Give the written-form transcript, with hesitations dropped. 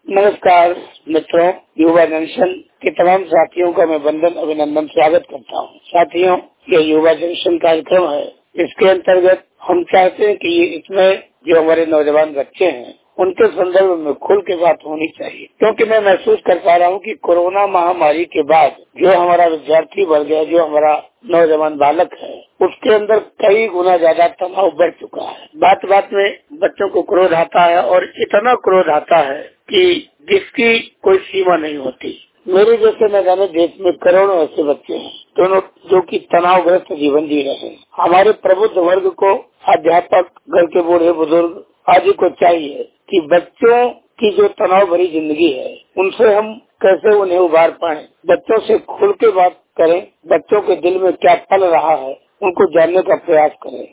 नमस्कार मित्रों, युवा जंक्शन के तमाम साथियों का मैं वंदन अभिनंदन स्वागत करता हूँ। साथियों, ये युवा जंक्शन कार्यक्रम है। इसके अंतर्गत हम चाहते हैं कि इसमें जो हमारे नौजवान बच्चे हैं उनके संदर्भ में खुल के बात होनी चाहिए, क्योंकि मैं महसूस कर पा रहा हूँ कि कोरोना महामारी के बाद जो हमारा विद्यार्थी वर्ग है, जो हमारा नौजवान बालक है, उसके अंदर कई गुना ज्यादा तनाव बढ़ चुका है। बात बात में बच्चों को क्रोध आता है और इतना क्रोध आता है कि जिसकी कोई सीमा नहीं होती। मेरे जैसे न जाने देश में करोड़ों ऐसे बच्चे हैं दोनों जो कि तनावग्रस्त जीवन जी रहे हैं। हमारे प्रबुद्ध वर्ग को, अध्यापक, घर के बूढ़े बुजुर्ग आदि को चाहिए कि बच्चों की जो तनाव भरी जिंदगी है उनसे हम कैसे उन्हें उबार पाएं, बच्चों से खुल के बात करें, बच्चों के दिल में क्या पल रहा है उनको जानने का प्रयास करें।